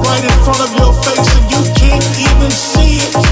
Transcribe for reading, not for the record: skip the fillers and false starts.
right in front of your face and you can't even see it.